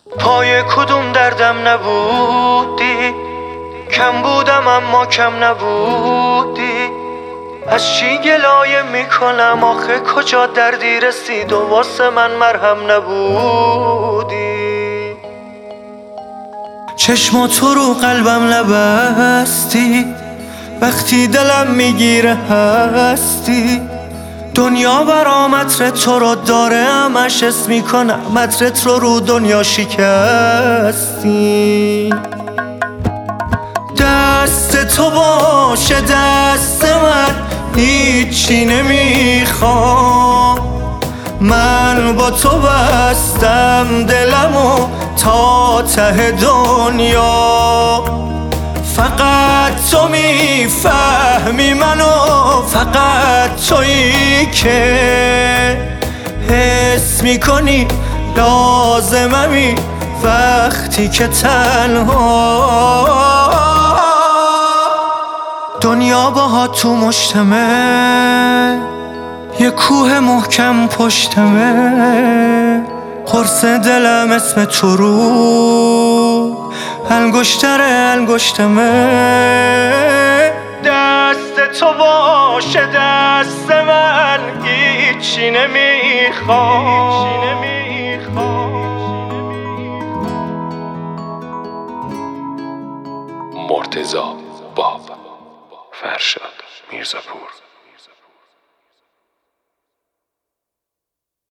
پای کدوم دردم نبودی، کم بودم اما کم نبودی. از چی گلایه میکنم آخه کجا دردی رسید و واسه من مرهم نبودی. چشماتو رو قلبم نبستی، وقتی دلم میگیره هستی. دنیا برام عطر تو رو داره، همش حس میکنم عطرت رو دنیا شکستی. دست تو باشه دست من، هیچی نمیخوام. من با تو بستم دلمو تا ته دنیا. فقط تو میفهمی منو، فقط تویی که حس میکنی لازممی وقتی که تنها. دنیا باها تو مشتمه، یه کوه محکم پشتمه. قرص دلم اسم تو رو انگشتره انگشتمه. دست تو باشه دست من، هیچی نمیخوام. مرتضی باب، فرشاد میرزاپور.